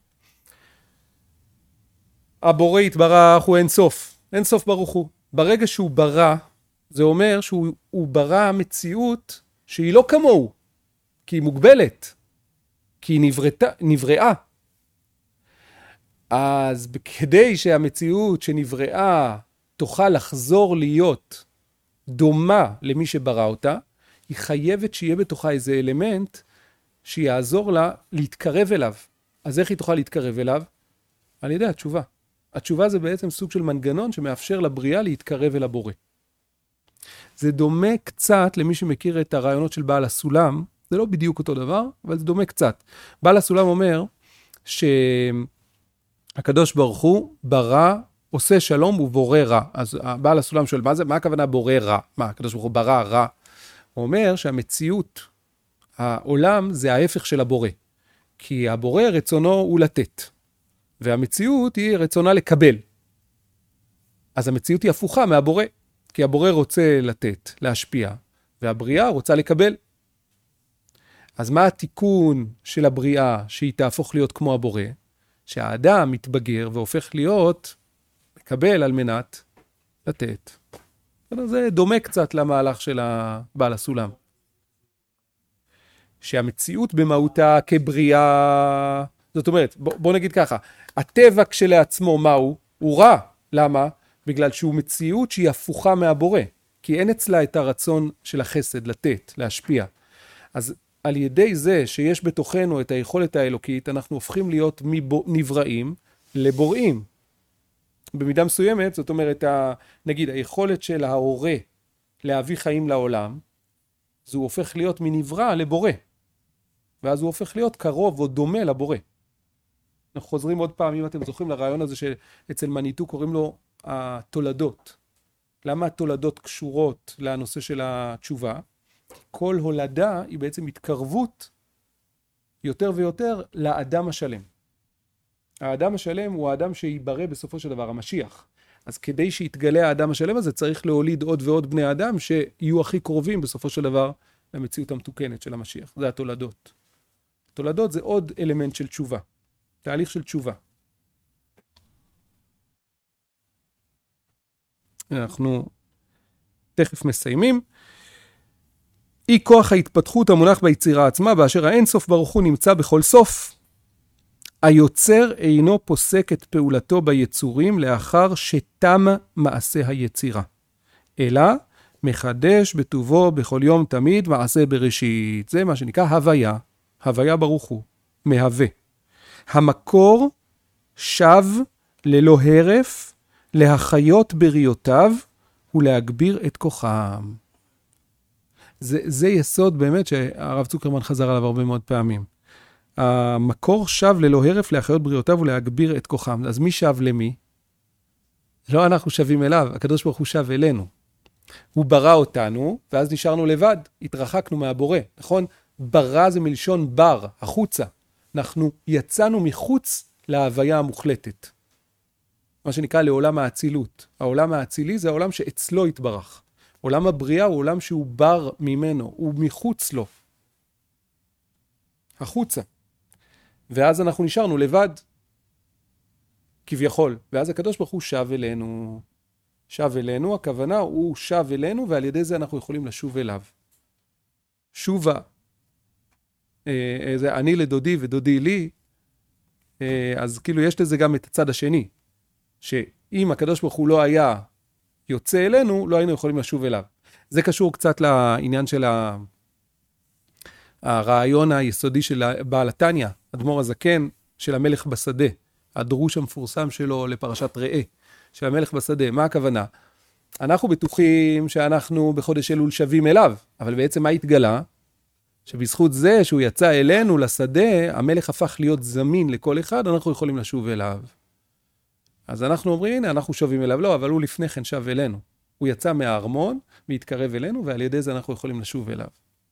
הבורא יתברך הוא אין סוף. אין סוף ברוך הוא. ברגע שהוא ברא, זה אומר שהוא ברא מציאות שהיא לא כמוהו. כי היא מוגבלת. כי היא נבראה. אז כדי שהמציאות שנבראה תוכל לחזור להיות דומה למי שברא אותה, היא חייבת שיהיה בתוכה איזה אלמנט שיעזור לה להתקרב אליו. אז איך היא תוכל להתקרב אליו? על ידי התשובה. התשובה זה בעצם סוג של מנגנון שמאפשר לבריאה להתקרב אל הבורא. זה דומה קצת למי שמכיר את הרעיונות של בעל הסולם, זה לא בדיוק אותו דבר, אבל זה דומה קצת. בעל הסולם אומר שהקדוש ברוך הוא ברא, עושה שלום ובורא רע. אז בעל הסולם שואל, מה הכוונה בורא רע? מה, הקדוש ברוך הוא ברא רע? הוא אומר שהמציאות, העולם זה ההפך של הבורא. כי הבורא רצונו הוא לתת. והמציאות היא רצונה לקבל. אז המציאות היא הפוכה מהבורא. כי הבורא רוצה לתת, להשפיע, והבריאה רוצה לקבל. אז מה התיקון של הבריאה שהיא תהפוך להיות כמו הבורא? שהאדם מתבגר והופך להיות לקבל על מנת לתת. זה דומה קצת למהלך של בעל הסולם. שהמציאות במהותה כבריאה, זאת אומרת, בוא נגיד ככה, הטבע כשלעצמו מהו? הוא רע. למה? בגלל שהוא מציאות שהיא הפוכה מהבורא. כי אין אצלה את הרצון של החסד, לתת, להשפיע. אז על ידי זה שיש בתוכנו את היכולת האלוקית, אנחנו הופכים להיות נבראים לבוראים. במידה מסוימת, זאת אומרת, נגיד, היכולת של ההורה להביא חיים לעולם, אז הוא הופך להיות מנברא לבורא. ואז הוא הופך להיות קרוב או דומה לבורא. אנחנו חוזרים עוד פעם, אם אתם זוכרים לרעיון הזה שאצל מניטו קוראים לו התולדות. למה התולדות קשורות לנושא של התשובה? כל הולדה היא בעצם התקרבות יותר ויותר לאדם השלם. האדם השלם הוא האדם שיברא בסופו של דבר, המשיח. אז כדי שיתגלה האדם השלם הזה, צריך להוליד עוד ועוד בני אדם שיהיו הכי קרובים בסופו של דבר למציאות המתוקנת של המשיח. זה התולדות. תולדות זה עוד אלמנט של תשובה, תהליך של תשובה. אנחנו תכף מסיימים. אי כוח ההתפתחות המונח ביצירה עצמה, באשר האינסוף ברוך הוא נמצא בכל סוף. היוצר אינו פוסק את פעולתו ביצורים לאחר שתם מעשה היצירה, אלא מחדש בטובו בכל יום תמיד מעשה בראשית. זה מה שנקרא הוויה, הוויה ברוך הוא, מהווה. המקור שב ללא הרף להחיות בריאותיו ולהגביר את כוחם. זה יסוד באמת שהרב צוקרמן חזר עליו הרבה מאוד פעמים. המקור שב ללא הרף להחיות בריאותיו ולהגביר את כוחם. אז מי שב למי? לא אנחנו שבים אליו, הקדוש ברוך הוא שב אלינו. הוא ברא אותנו, ואז נשארנו לבד, התרחקנו מהבורא, נכון? ברא זה מלשון בר, החוצה. אנחנו יצאנו מחוץ להוויה המוחלטת. מה שנקרא לעולם האצילות. העולם האצילי זה העולם שאצלו התברך. עולם הבריאה הוא עולם שהוא בר ממנו, הוא מחוץ לו. החוצה. ואז אנחנו נשארנו לבד, כביכול. ואז הקדוש ברוך הוא שב אלינו. שב אלינו, הכוונה הוא שב אלינו, ועל ידי זה אנחנו יכולים לשוב אליו. שובה, זה אני לדודי ודודי לי, אז כאילו יש לזה גם את הצד השני, שאם הקדוש ברוך הוא לא היה יוצא אלינו, לא היינו יכולים לשוב אליו. זה קשור קצת לעניין של הרעיון היסודי של בעל התניא, אדמו"ר הזקן של המלך בשדה, הדרוש המפורסם שלו לפרשת ראה, של המלך בשדה. מה הכוונה? אנחנו בטוחים שאנחנו בחודש אלול שווים אליו, אבל בעצם מה התגלה? שבזכות זה שהוא יצא אלינו לשדה, המלך הפך להיות זמין לכל אחד, אנחנו יכולים לשוב אליו. אז אנחנו אומרים, הנה, אנחנו שווים אליו. לא, אבל הוא לפני כן שב אלינו. הוא יצא מהארמון, והתקרב אלינו, ועל ידי זה אנחנו יכולים לשוב אליו.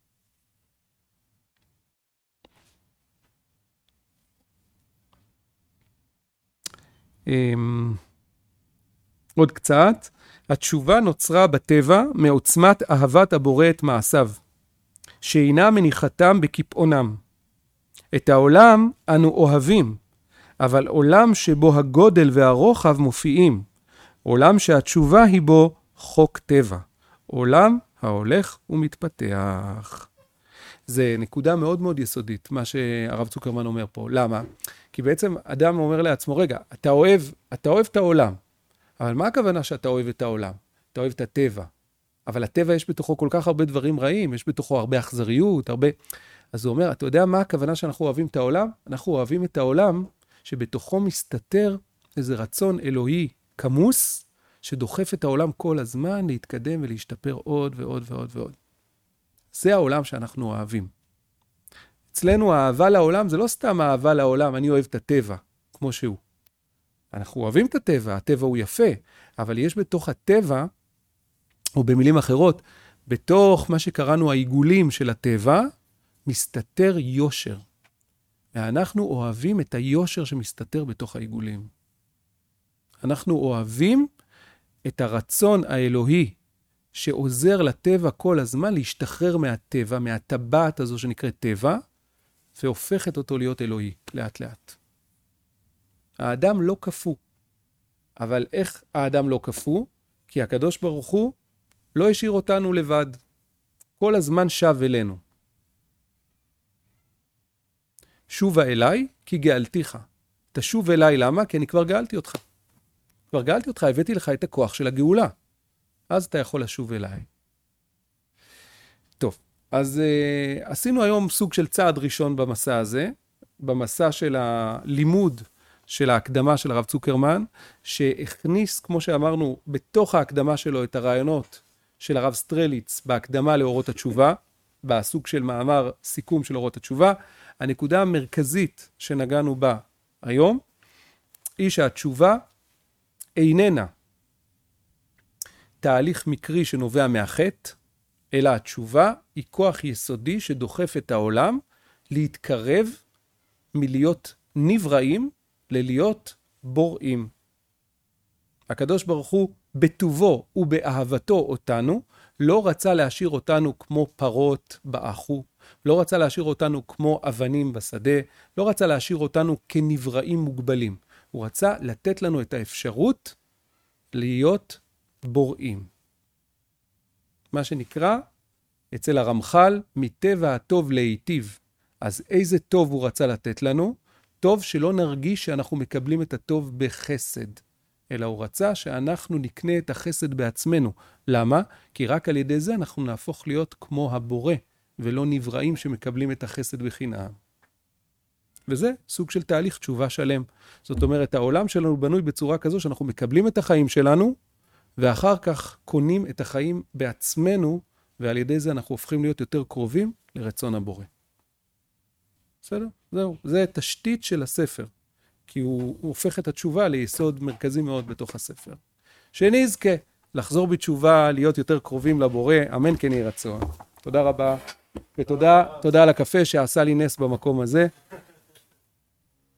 עוד קצת. התשובה נוצרה בטבע מעוצמת אהבת הבורא את מעשיו, שאינה מניחתם בקיפאונם. את העולם אנו אוהבים, אבל עולם שבו הגודל והרוחב מופיעים, עולם שהתשובה היא בו חוק טבע, עולם ההולך ומתפתח. זה נקודה מאוד מאוד יסודית, מה שהרב צוקרמן אומר פה. למה? כי בעצם אדם אומר לעצמו, רגע, אתה אוהב את העולם, אבל מה הכוונה שאתה אוהב את העולם? אתה אוהב את הטבע, אבל הטבע יש בתוכו כל כך הרבה דברים רעים, יש בתוכו הרבה אכזריות, הרבה... אז הוא אומר, אתה יודע מה הכוונה שאנחנו אוהבים את העולם? אנחנו אוהבים את העולם שבתוכו מסתתר איזה רצון אלוהי כמוס, שדוחף את העולם כל הזמן להתקדם ולהשתפר עוד ועוד ועוד ועוד. זה העולם שאנחנו אוהבים. אצלנו האהבה לעולם זה לא סתם אהבה לעולם, אני אוהב את הטבע, כמו שהוא. אנחנו אוהבים את הטבע, הטבע הוא יפה, אבל יש בתוך הטבע, או במילים אחרות, בתוך מה שקראנו העיגולים של הטבע, מסתתר יושר. ואנחנו אוהבים את היושר שמסתתר בתוך העיגולים. אנחנו אוהבים את הרצון האלוהי שעוזר לטבע כל הזמן להשתחרר מהטבע, מהטבעת הזו שנקראת טבע, והופכת אותו להיות אלוהי לאט לאט. האדם לא כפו. אבל איך האדם לא כפו? כי הקדוש ברוך הוא לא השאיר אותנו לבד. כל הזמן שב אלינו. שובה אליי כי גאלתיך. תשוב אליי, למה? כי אני כבר גאלתי אותך. כבר גאלתי אותך, הבאתי לך את הכוח של הגאולה. אז אתה יכול לשוב אליי. טוב, אז עשינו היום סוג של צעד ראשון במסע הזה, במסע של הלימוד של ההקדמה של הרב צוקרמן, שהכניס, כמו שאמרנו, בתוך ההקדמה שלו את הרעיונות של הרב סטרליץ בהקדמה לאורות התשובה, בסוג של מאמר סיכום של אורות התשובה. הנקודה המרכזית שנגענו בה היום, היא שהתשובה איננה תהליך מקרי שנובע מהחטא, אלא התשובה היא כוח יסודי שדוחף את העולם להתקרב מלהיות נבראים ללהיות בוראים. הקדוש ברוך הוא בטובו ובאהבתו אותנו, לא רצה להשאיר אותנו כמו פרות באחו, לא רצה להשאיר אותנו כמו אבנים בשדה, לא רצה להשאיר אותנו כנבראים מוגבלים. הוא רצה לתת לנו את האפשרות להיות בוראים. מה שנקרא, אצל הרמח"ל, מטבע הטוב להיטיב. אז איזה טוב הוא רצה לתת לנו? טוב שלא נרגיש שאנחנו מקבלים את הטוב בחסד, אלא הוא רצה שאנחנו נקנה את החסד בעצמנו. למה? כי רק על ידי זה אנחנו נהפוך להיות כמו הבורא, ולא נבראים שמקבלים את החסד בחינם. וזה סוג של תהליך תשובה שלם. זאת אומרת, העולם שלנו בנוי בצורה כזו שאנחנו מקבלים את החיים שלנו, ואחר כך קונים את החיים בעצמנו, ועל ידי זה אנחנו הופכים להיות יותר קרובים לרצון הבורא. בסדר? זהו. זה תשתית של הספר, כי הוא הופך את התשובה ליסוד מרכזי מאוד בתוך הספר. שנזכה לחזור בתשובה, להיות יותר קרובים לבורא, אמן כן יהי רצון. תודה רבה, ותודה על הקפה שעשה לי נס במקום הזה.